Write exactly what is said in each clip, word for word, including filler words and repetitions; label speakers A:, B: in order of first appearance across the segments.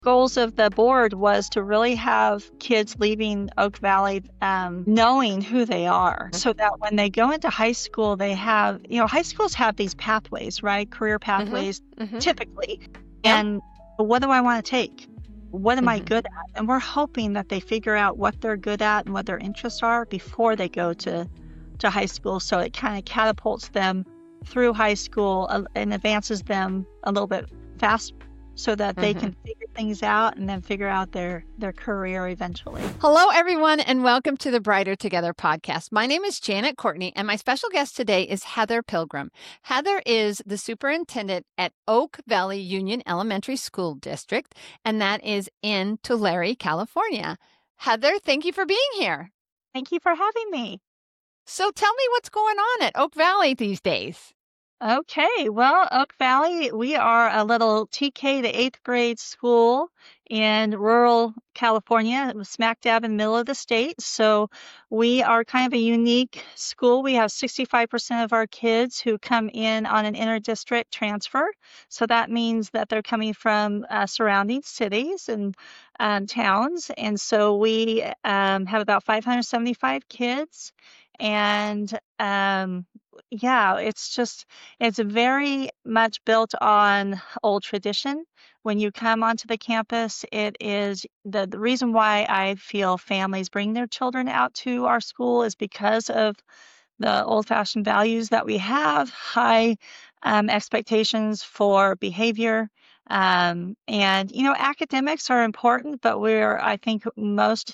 A: Goals of the board was to really have kids leaving Oak Valley um, knowing who they are, so that when they go into high school, they have, you know, high schools have these pathways, right? Career pathways,
B: Mm-hmm.
A: typically.
B: Yep.
A: And what do I want to take? What am I
B: Mm-hmm.
A: good at? And we're hoping that they figure out what they're good at and what their interests are before they go to, to high school. So it kind of catapults them through high school uh, and advances them a little bit faster, so that they
B: Mm-hmm.
A: can figure things out and then figure out their their career eventually.
B: Hello, everyone, and welcome to the Brighter Together podcast. My name is Janet Courtney, and my special guest today is Heather Pilgrim. Heather is the superintendent at Oak Valley Union Elementary School District, and that is in Tulare, California. Heather, thank you for being here.
A: Thank you for having me.
B: So tell me what's going on at Oak Valley these days.
A: Okay, well, Oak Valley, we are a little T K to eighth grade school in rural California, smack dab in the middle of the state. So we are kind of a unique school. We have sixty-five percent of our kids who come in on an inter-district transfer. So that means that they're coming from uh, surrounding cities and um, towns. And so we um, have about five hundred seventy-five kids. And um, yeah, it's just, it's very much built on old tradition. When you come onto the campus, it is the, the reason why I feel families bring their children out to our school is because of the old-fashioned values that we have, high um, expectations for behavior. Um, and, you know, academics are important, but we're, I think, most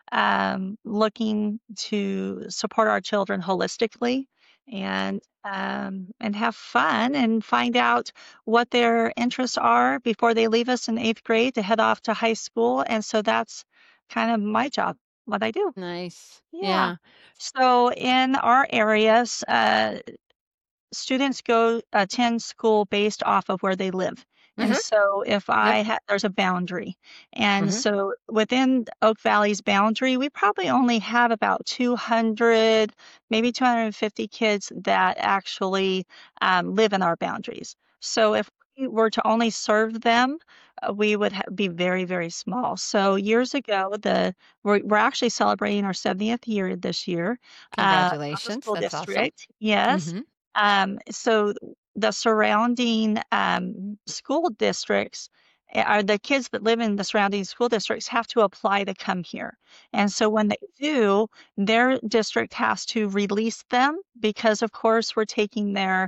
A: um, looking to support our children holistically and um, and have fun and find out what their interests are before they leave us in eighth grade to head off to high school. And so that's kind of my job, what I do.
B: Nice.
A: Yeah.
B: Yeah.
A: So in our areas, uh, students go attend school based off of where they live. And
B: Mm-hmm.
A: so if I
B: Yep.
A: had, there's a boundary. And
B: Mm-hmm.
A: so within Oak Valley's boundary, we probably only have about two hundred, maybe two hundred fifty kids that actually um, live in our boundaries. So if we were to only serve them, uh, we would ha- be very, very small. So years ago, the we're, we're actually celebrating our seventieth year this year uh, of the
B: Congratulations.
A: school
B: That's awesome.
A: district. Yes.
B: Mm-hmm.
A: Um, so the surrounding um, school districts eh, are the kids that live in the surrounding school districts have to apply to come here. And so when they do, their district has to release them because, of course, we're taking their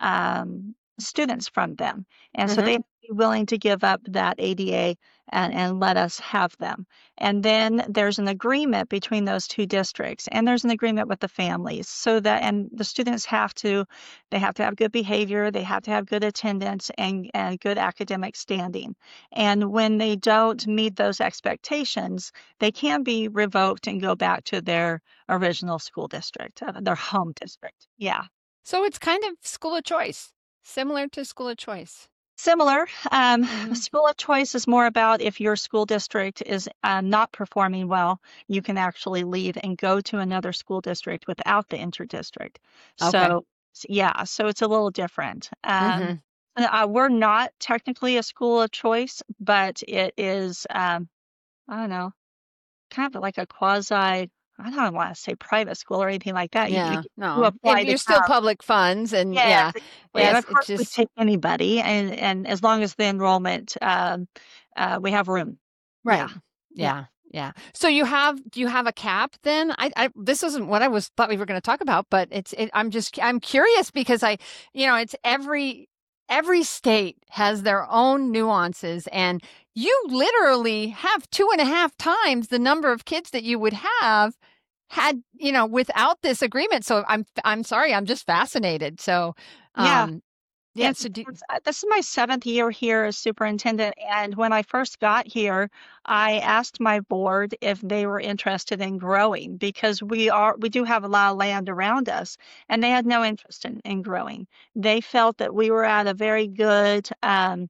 A: um, students from them. And so
B: Mm-hmm.
A: they have to be willing to give up that A D A and, and let us have them. And then there's an agreement between those two districts, and there's an agreement with the families so that, and the students have to, they have to have good behavior, they have to have good attendance and, and good academic standing. And when they don't meet those expectations, they can be revoked and go back to their original school district, uh, their home district. Yeah.
B: So it's kind of school of choice, similar to school of choice.
A: Similar. Um,
B: Mm-hmm.
A: School of choice is more about if your school district is uh, not performing well, you can actually leave and go to another school district without the interdistrict.
B: Okay.
A: So, s- yeah, so it's a little different.
B: Mm-hmm.
A: Um, uh, we're not technically a school of choice, but it is, um, I don't know, kind of like a quasi, I don't want to say private school or anything like that. You, you,
B: Yeah.
A: you
B: No. If
A: apply to
B: you're still
A: come.
B: public funds and
A: Yes,
B: yeah.
A: exactly. And
B: Yes,
A: of
B: it's
A: course, we
B: just
A: take anybody, and and as long as the enrollment, um, uh, we have room. Yeah,
B: right.
A: yeah.
B: Yeah. Yeah. So you have do you have a cap then? I, I this isn't what I was thought we were going to talk about, but it's it, I'm just I'm curious because I you know, it's every every state has their own nuances and you literally have two and a half times the number of kids that you would have had, you know, without this agreement. So I'm I'm sorry, I'm just fascinated. So
A: Yeah,
B: um yeah,
A: it's,
B: so do
A: it's uh, this is my seventh year here as superintendent, and when I first got here, I asked my board if they were interested in growing because we are we do have a lot of land around us, and they had no interest in, in growing. They felt that we were at a very good um,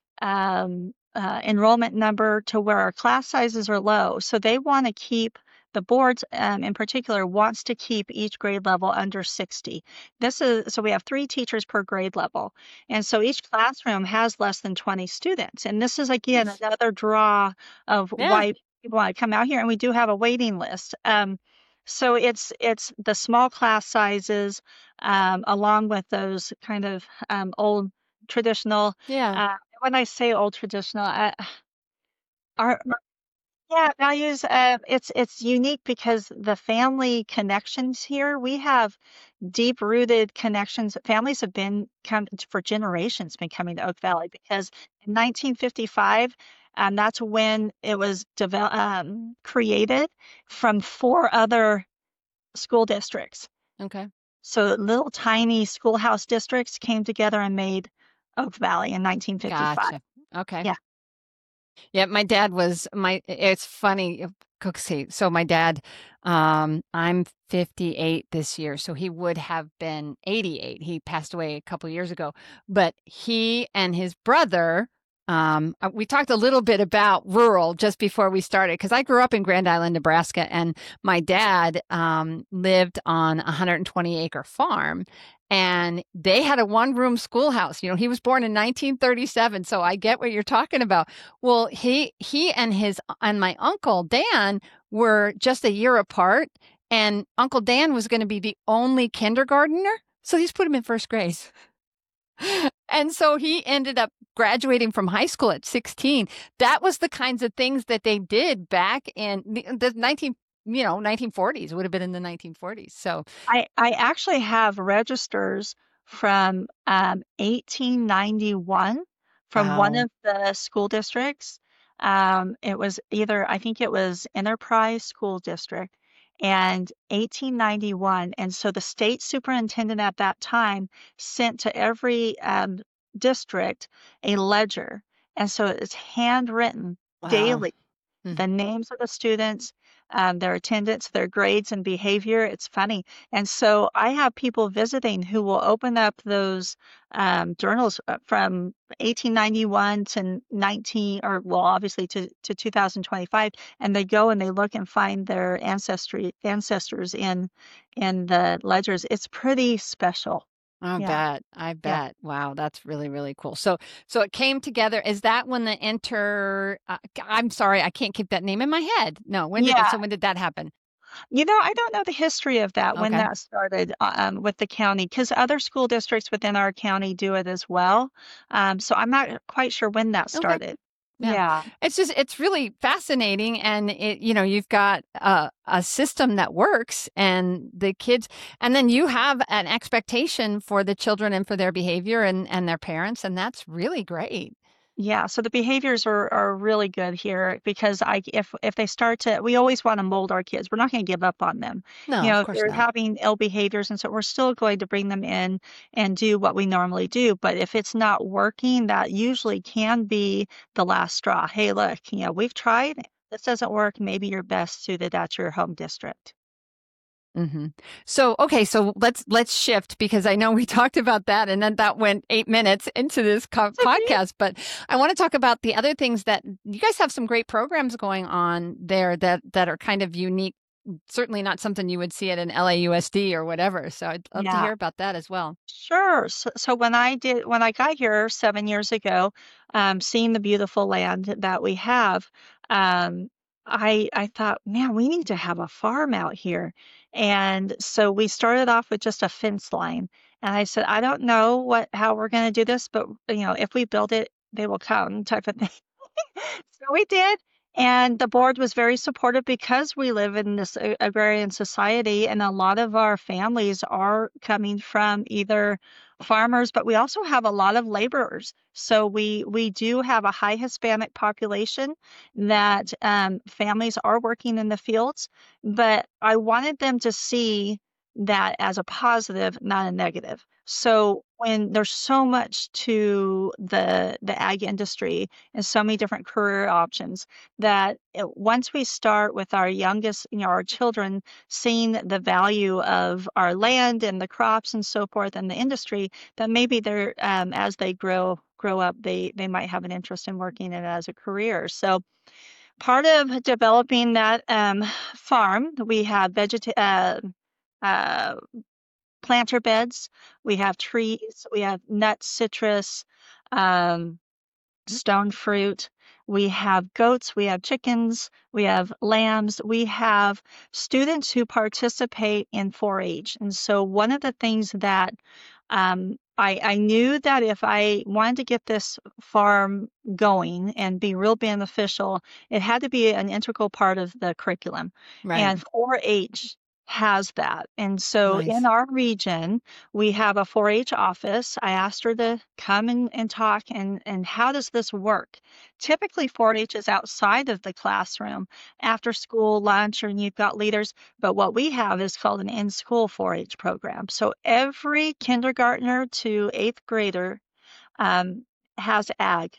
A: um, uh, enrollment number to where our class sizes are low. So they want to keep the board um, in particular wants to keep each grade level under sixty. This is so we have three teachers per grade level. And so each classroom has less than twenty students. And this is again
B: Nice.
A: another draw of
B: Yeah.
A: why people want to come out here. And we do have a waiting list. Um, so it's it's the small class sizes, um, along with those kind of um, old traditional.
B: Yeah.
A: Uh, when I say old traditional, uh, our yeah, values. Uh, it's it's unique because the family connections here. We have deep rooted connections. Families have been come for generations been coming to Oak Valley because in nineteen fifty-five, um, that's when it was developed, um, created from four other school districts.
B: Okay.
A: So little tiny schoolhouse districts came together and made Oak Valley in nineteen fifty-five.
B: Gotcha. Okay.
A: Yeah.
B: Yeah, my dad was my it's funny, Cooksey. So my dad, um, I'm fifty-eight this year, so he would have been eighty-eight. He passed away a couple years ago, but he and his brother, um, uh, we talked a little bit about rural just before we started because I grew up in Grand Island, Nebraska, and my dad um, lived on a one hundred twenty acre farm. And they had a one room schoolhouse. You know, he was born in nineteen thirty-seven. So I get what you're talking about. Well, he he and his and my uncle Dan were just a year apart, and Uncle Dan was going to be the only kindergartner, so he's put him in first grade. And so he ended up graduating from high school at sixteen. That was the kinds of things that they did back in the, the nineteen, you know, nineteen forties. Would have been in the nineteen forties. So
A: I I actually have registers from um, eighteen ninety-one from one
B: wow.
A: of the school districts. Um, it was either, I think it was Enterprise School District and eighteen ninety-one. And so the state superintendent at that time sent to every um, district a ledger. And so it's handwritten
B: Wow.
A: daily,
B: Mm.
A: the names of the students, um, their attendance, their grades and behavior. It's funny. And so I have people visiting who will open up those um, journals uh, from eighteen ninety-one to nineteen, or well, obviously to, to two thousand twenty-five, and they go and they look and find their ancestry ancestors in in the ledgers. It's pretty special.
B: I
A: Yeah,
B: bet. I
A: yeah,
B: bet. Wow, that's really, really cool. So, so it came together. Is that when the enter? Uh, I'm sorry, I can't keep that name in my head. No, when did it?
A: yeah.
B: So when did that happen?
A: You know, I don't know the history of that, when
B: Okay.
A: that started, uh, um, with the county, because other school districts within our county do it as well. Um, so I'm not quite sure when that
B: Okay.
A: started.
B: Yeah.
A: Yeah.
B: It's just it's really fascinating, and it you know you've got a a system that works, and the kids, and then you have an expectation for the children and for their behavior and and their parents, and that's really great.
A: Yeah, so the behaviors are are really good here because I if if they start to we always want to mold our kids. We're not going to give up on them.
B: No,
A: You
B: of
A: know, if
B: course
A: they're
B: not.
A: having ill behaviors and so we're still going to bring them in and do what we normally do. But if it's not working, that usually can be the last straw. Hey, look, you know, we've tried. This doesn't work. Maybe you're best suited at your home district.
B: hmm So, okay, so let's let's shift because I know we talked about that, and then that went eight minutes into this co-
A: It's okay.
B: podcast. But I want to talk about the other things that you guys have some great programs going on there that that are kind of unique. Certainly not something you would see at an L A U S D or whatever. So I'd love to
A: Yeah.
B: hear about that as well.
A: Sure. So, so when I did, when I got here seven years ago, um, seeing the beautiful land that we have, um, I I thought, man, we need to have a farm out here. And so we started off with just a fence line. And I said, I don't know what how we're going to do this, but you know, if we build it, they will come, type of thing. So we did. And the board was very supportive because we live in this a- agrarian society, and a lot of our families are coming from either farmers, but we also have a lot of laborers. So we we do have a high Hispanic population that um, families are working in the fields, but I wanted them to see that as a positive, not a negative. So when there's so much to the the ag industry and so many different career options that it, once we start with our youngest, you know, our children seeing the value of our land and the crops and so forth and the industry, that maybe they're um, as they grow grow up, they they might have an interest in working in it as a career. So part of developing that um, farm, we have vegeta- uh, uh, planter beds, we have trees, we have nuts, citrus, um, stone fruit. We have goats, we have chickens, we have lambs, we have students who participate in four H. And so, one of the things that um, I, I knew that if I wanted to get this farm going and be real beneficial, it had to be an integral part of the curriculum.
B: Right.
A: And four H has that. And so, in
B: Nice.
A: our region, we have a four H office. I asked her to come and, and talk and, and how does this work? Typically, four H is outside of the classroom after school, lunch, and you've got leaders. But what we have is called an in-school four H program. So every kindergartner to eighth grader um, has ag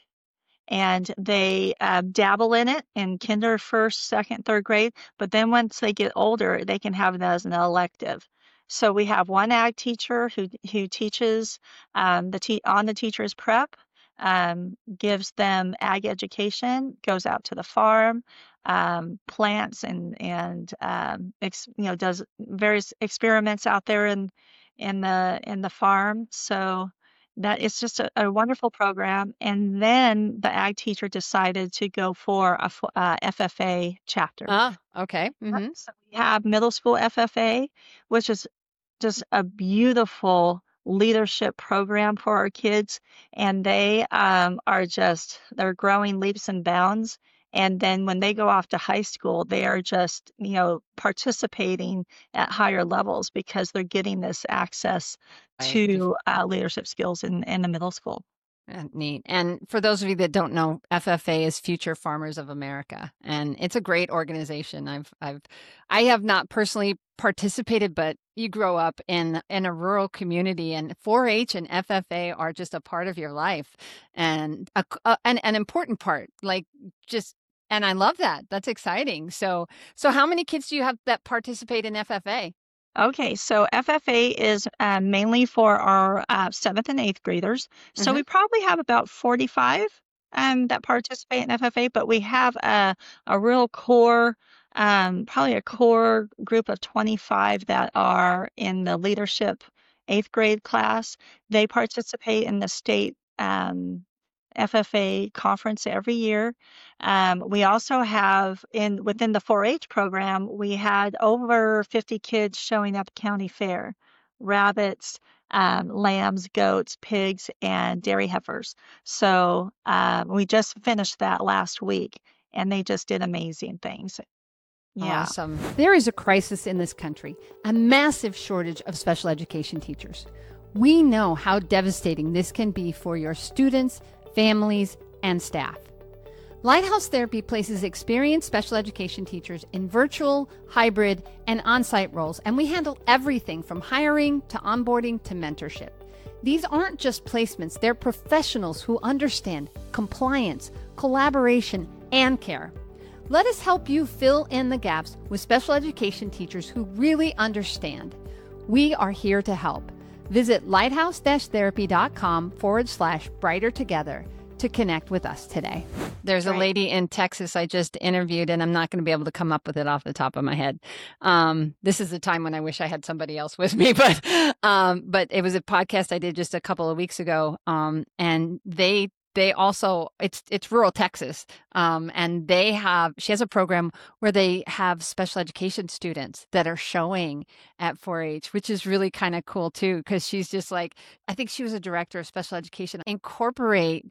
A: and they uh, dabble in it in kinder, first, second, third grade. But then once they get older, they can have it as an elective. So we have one ag teacher who who teaches um, the te- on the teacher's prep, um, gives them ag education, goes out to the farm, um, plants and and um, ex, you know does various experiments out there in in the in the farm. So that it's just a, a wonderful program. And then the ag teacher decided to go for a f- uh, F F A chapter.
B: Ah, okay.
A: Yep.
B: Mm-hmm.
A: So we have middle school F F A, which is just a beautiful leadership program for our kids. And they um, are just, they're growing leaps and bounds. And then when they go off to high school, they are just, you know, participating at higher levels because they're getting this access
B: Right. Bef-
A: to uh, leadership skills in, in the middle school.
B: uh, Neat. And for those of you that don't know, F F A is Future Farmers of America, and it's a great organization. I've, I've, I have not personally participated, but you grow up in in a rural community, and four H and F F A are just a part of your life, and a, a, an an important part. Like just, and I love that. That's exciting. So, so how many kids do you have that participate in F F A?
A: Okay, so F F A is uh, mainly for our uh, seventh and eighth graders. So we
B: Mm-hmm.
A: probably have about forty-five um, that participate in F F A, but we have a, a real core, um, probably a core group of twenty-five that are in the leadership eighth grade class. They participate in the state um, F F A conference every year. Um, we also have in within the four H program, we had over fifty kids showing up at county fair, rabbits, um, lambs, goats, pigs, and dairy heifers. So um, we just finished that last week, and they just did amazing things. Yeah.
B: Awesome. There is a crisis in this country, a massive shortage of special education teachers. We know how devastating this can be for your students, families, and staff. Lighthouse Therapy places experienced special education teachers in virtual, hybrid, and on-site roles, and we handle everything from hiring to onboarding to mentorship. These aren't just placements, they're professionals who understand compliance, collaboration, and care. Let us help you fill in the gaps with special education teachers who really understand. We are here to help. Visit lighthouse-therapy.com forward slash brighter together to connect with us today. There's a
A: Right.
B: lady in Texas I just interviewed, and I'm not going to be able to come up with it off the top of my head. Um, this is the time when I wish I had somebody else with me, but um, but it was a podcast I did just a couple of weeks ago, um, and they they also it's it's rural Texas, um, and they have she has a program where they have special education students that are showing at four H, which is really kind of cool too, because she's just like, I think she was a director of special education. Incorporate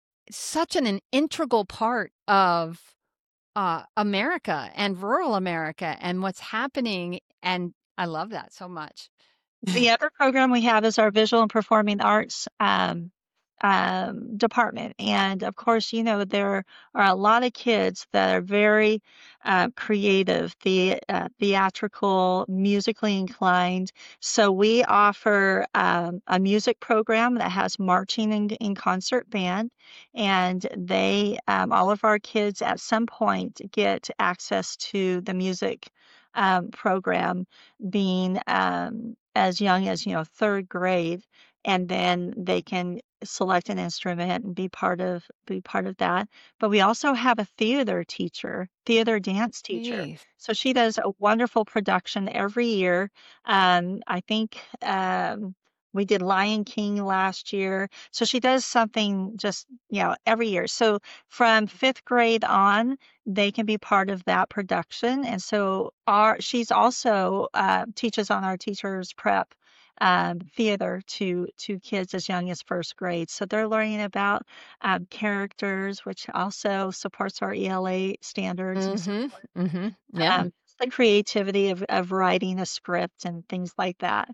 B: such an, an integral part of uh, America and rural America and what's happening, and I love that so much.
A: The other program we have is our visual and performing arts um, um, department. And of course, you know, there are a lot of kids that are very uh, creative, the uh, theatrical, musically inclined. So we offer um, a music program that has marching and in concert band. And they, um, all of our kids at some point get access to the music um, program being um, as young as, you know, third grade. And then they can select an instrument and be part of be part of that. But we also have a theater teacher, theater dance teacher.
B: Jeez.
A: So she does a wonderful production every year. Um, I think um, we did Lion King last year. So she does something just, you know, every year. So from fifth grade on, they can be part of that production. And so our she's also uh, teaches on our teachers prep um, theater to to kids as young as first grade. So they're learning about um, characters, which also supports our E L A standards and so
B: Mm-hmm.
A: forth.
B: Mm-hmm. Yeah.
A: Um, the creativity of of writing a script and things like that.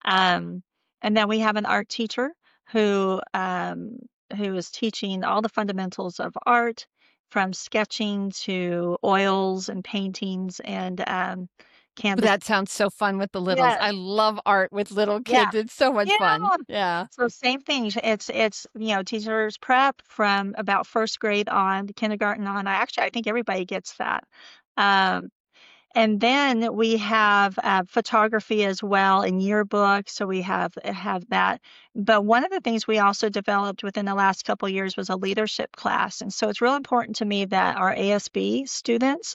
A: Um, and then we have an art teacher who um, who is teaching all the fundamentals of art, from sketching to oils and paintings and um, canvas.
B: That sounds so fun with the littles.
A: Yes,
B: I love art with little
A: yeah,
B: kids. It's so much
A: yeah.
B: fun. Yeah.
A: So same thing. It's it's you know teachers prep from about first grade on to kindergarten on. I actually I think everybody gets that. Um, and then we have uh, photography as well in yearbook. So we have have that. But one of the things we also developed within the last couple of years was a leadership class. And so it's real important to me that our A S B students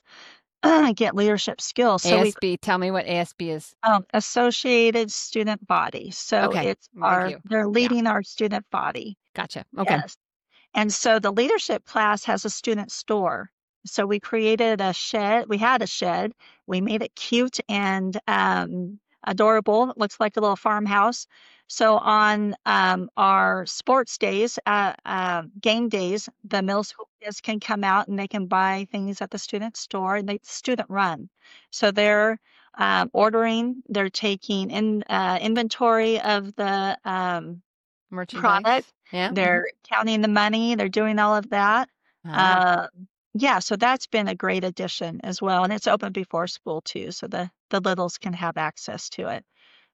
A: get leadership skills. So we
B: A S B, tell me what A S B is.
A: um, Associated Student Body. So
B: Okay.
A: it's
B: I'm with
A: our
B: you.
A: they're
B: Yeah.
A: leading our student body.
B: Gotcha. Okay.
A: Yes. And so the leadership class has a student store. So we created a shed. We had a shed. We made it cute and um, adorable. It looks like a little farmhouse. So on um, our sports days, uh, uh, game days, the middle school kids can come out and they can buy things at the student store. And they student run. So they're um, ordering. They're taking in uh, inventory of the um,
B: Merchandise.
A: product.
B: Yeah.
A: They're counting the money. They're doing all of that.
B: Ah.
A: Uh, yeah, so that's been a great addition as well, and it's open before school too, so the the littles can have access to it.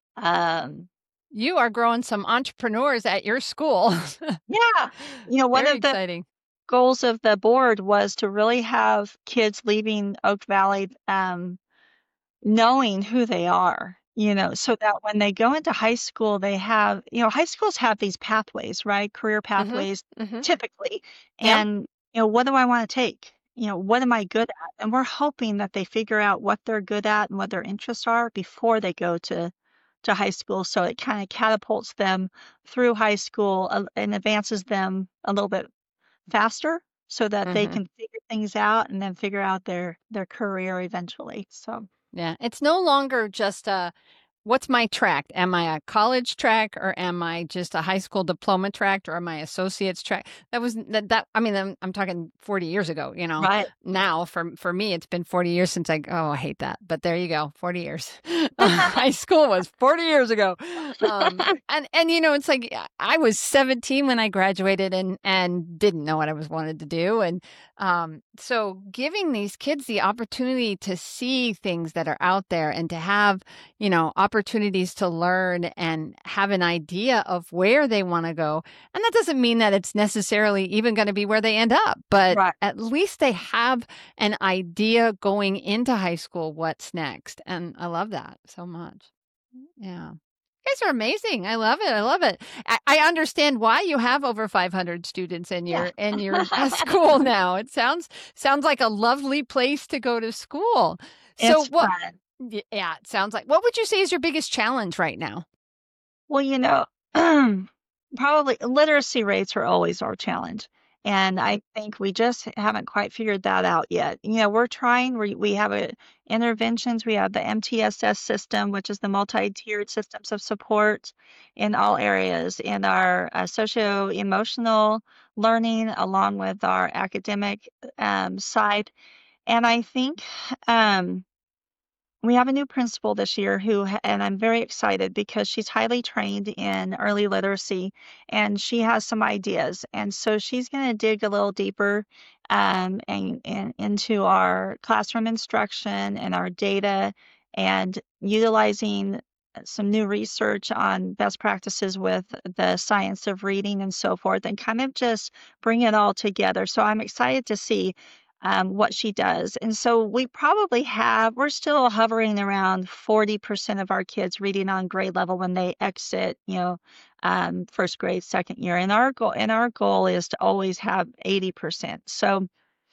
A: Um,
B: You are growing some entrepreneurs at your school.
A: yeah, you know, one
B: Very
A: of the
B: exciting.
A: goals of the board was to really have kids leaving Oak Valley um, knowing who they are, you know, so that when they go into high school, they have, you know, high schools have these pathways, right? Career
B: Mm-hmm.
A: pathways
B: Mm-hmm.
A: typically.
B: Yeah.
A: And, you know, what do I want to take? You know, what am I good at? And we're hoping that they figure out what they're good at and what their interests are before they go to to high school. So it kind of catapults them through high school uh, and advances them a little bit faster so that they
B: Mm-hmm.
A: can figure things out and then figure out their their career eventually. So
B: Yeah. It's no longer just a what's my track? Am I a college track or am I just a high school diploma track or am I associate's track? That was that, that I mean, I'm, I'm talking forty years ago, you know,
A: right.
B: now for, for me, it's been forty years since I, oh, I hate that, but there you go. forty years. Uh, high school was forty years ago. Um, and, and, you know, it's like, I was seventeen when I graduated and, and didn't know what I was wanted to do. And, um, so giving these kids the opportunity to see things that are out there and to have, you know, opportunities to learn and have an idea of where they want to go. And that doesn't mean that it's necessarily even going to be where they end up, but
A: Right.
B: at least they have an idea going into high school what's next. And I love that so much. Yeah. You guys are amazing. I love it. I love it. I, I understand why you have over five hundred students in your
A: Yeah.
B: in your school now. It sounds sounds like a lovely place to go to school. So
A: It's
B: what
A: fun.
B: Y- Yeah, it sounds like. What would you say is your biggest challenge right now?
A: Well, you know, probably literacy rates are always our challenge. And I think we just haven't quite figured that out yet. You know, we're trying, we, we have a, interventions, we have the M T S S system, which is the multi-tiered systems of support in all areas, in our uh, socio-emotional learning, along with our academic um, side. And I think um, we have a new principal this year who, ha- and I'm very excited because she's highly trained in early literacy and she has some ideas. And so she's going to dig a little deeper um, and, and into our classroom instruction and our data and utilizing some new research on best practices with the science of reading and so forth and kind of just bring it all together. So I'm excited to see um, what she does. And so we probably have, we're still hovering around forty percent of our kids reading on grade level when they exit, you know, um, first grade, second year. And our goal and our goal is to always have eighty percent. So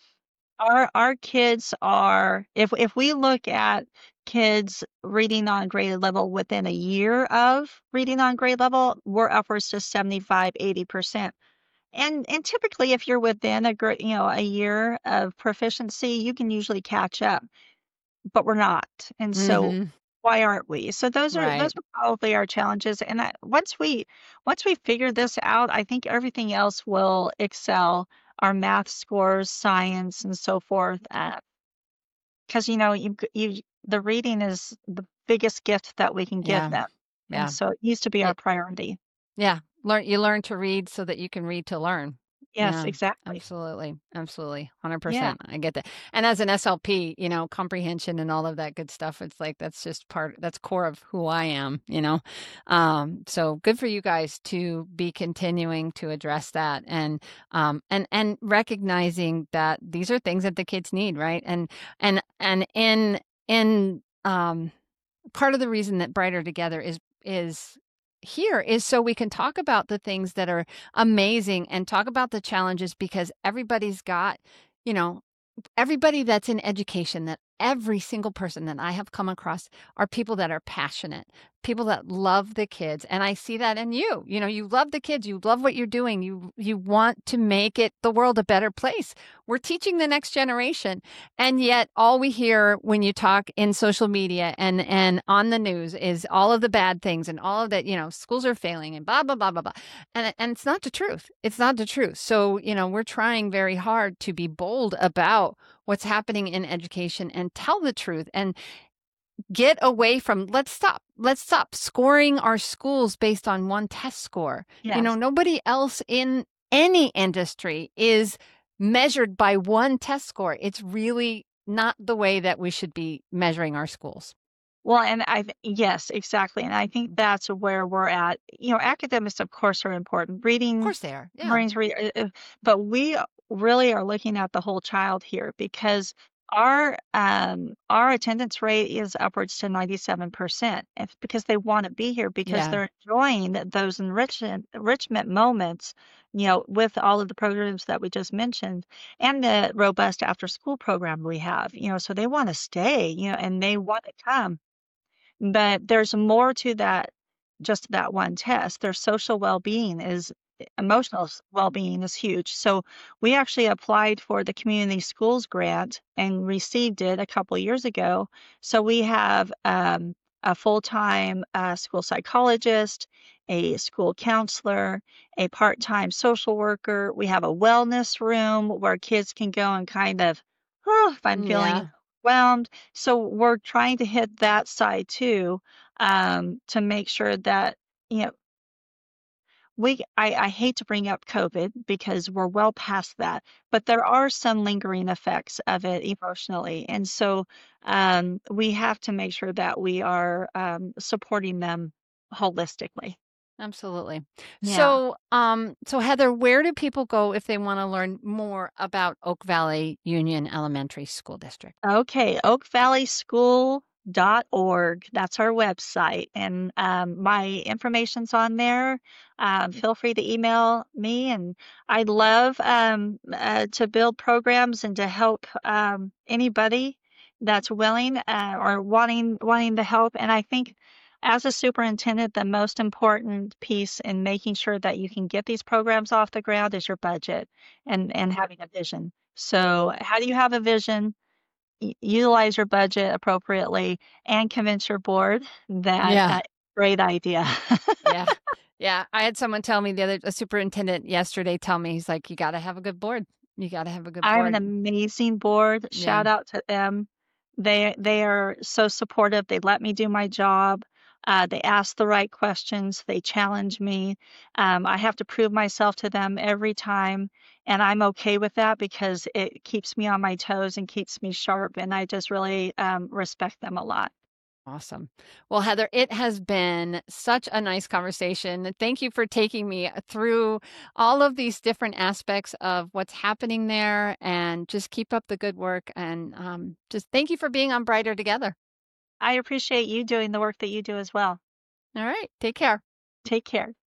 A: our our kids are if if we look at kids reading on grade level within a year of reading on grade level, we're upwards to seventy-five, eighty percent. And and typically if you're within a gr- you know, a year of proficiency, you can usually catch up, but we're not. And so
B: Mm-hmm.
A: why aren't we? So those are those
B: Right.
A: are probably our challenges. And I, once we once we figure this out, I think everything else will excel. Our math scores, science, and so forth. Uh, because you know you you the reading is the biggest gift that we can give
B: Yeah.
A: them, and
B: Yeah.
A: so it needs to be our
B: It,
A: priority.
B: yeah. Learn you learn to read so that you can read to learn.
A: Yes,
B: Yeah,
A: exactly.
B: absolutely. Absolutely.
A: Yeah.
B: one hundred percent. I get that. And as an S L P, you know, comprehension and all of that good stuff, it's like that's just part that's core of who I am, you know. Um, so good for you guys to be continuing to address that and um and and recognizing that these are things that the kids need, right? And and and in in um part of the reason that Brighter Together is is here is so we can talk about the things that are amazing and talk about the challenges because everybody's got, you know, everybody that's in education, that every single person that I have come across are people that are passionate, people that love the kids. And I see that in you. You know, you love the kids, you love what you're doing, you you want to make it the world a better place. We're teaching the next generation. And yet all we hear when you talk in social media and and on the news is all of the bad things and all of that, you know, schools are failing and blah blah blah blah blah. And and it's not the truth. It's not the truth. So, you know, we're trying very hard to be bold about what's happening in education and tell the truth and get away from let's stop let's stop scoring our schools based on one test score. You know,
A: Yes.
B: nobody else in any industry is measured by one test score. It's really not the way that we should be measuring our schools.
A: Well, and I th- yes, exactly. And I think that's where we're at. You know, academics, of course, are important.
B: Of
A: Reading,
B: course they are. Yeah.
A: Marines read, uh, uh, but we really are looking at the whole child here because our um our attendance rate is upwards to ninety-seven percent. If because they want to be here because
B: Yeah.
A: they're enjoying those enrichment enrichment moments, you know, with all of the programs that we just mentioned and the robust after school program we have, you know, so they want to stay, you know, and they want to come. But there's more to that just that one test. Their social well-being is emotional s- well-being is huge. So we actually applied for the community schools grant and received it a couple years ago. So we have um, a full-time uh, school psychologist, a school counselor, a part-time social worker. We have a wellness room where kids can go and kind of, oh, if I'm feeling
B: Yeah.
A: overwhelmed, so we're trying to hit that side too, um, to make sure that, you know, we I, I hate to bring up COVID because we're well past that, but there are some lingering effects of it emotionally. And so um, we have to make sure that we are um, supporting them holistically.
B: Absolutely.
A: Yeah.
B: So, um, so Heather, where do people go if they want to learn more about Oak Valley Union Elementary School District?
A: Okay, oak valley school dot org. That's our website. And um, my information's on there. Um, feel free to email me. And I'd love um, uh, to build programs and to help um, anybody that's willing uh, or wanting wanting the help. And I think as a superintendent, the most important piece in making sure that you can get these programs off the ground is your budget and, and having a vision. So how do you have a vision? u- utilize your budget appropriately and convince your board that
B: Yeah.
A: uh, great idea.
B: Yeah. Yeah. I had someone tell me the other, a superintendent yesterday tell me, he's like, you got to have a good board. You got to have a good
A: I have an
B: board.
A: amazing board.
B: Yeah.
A: Shout out to them. They they are so supportive. They let me do my job. Uh, they ask the right questions. They challenge me. Um, I have to prove myself to them every time, and I'm okay with that because it keeps me on my toes and keeps me sharp. And I just really um, respect them a lot.
B: Awesome. Well, Heather, it has been such a nice conversation. Thank you for taking me through all of these different aspects of what's happening there and just keep up the good work. And um, just thank you for being on Brighter Together.
A: I appreciate you doing the work that you do as well.
B: All right. Take care.
A: Take care.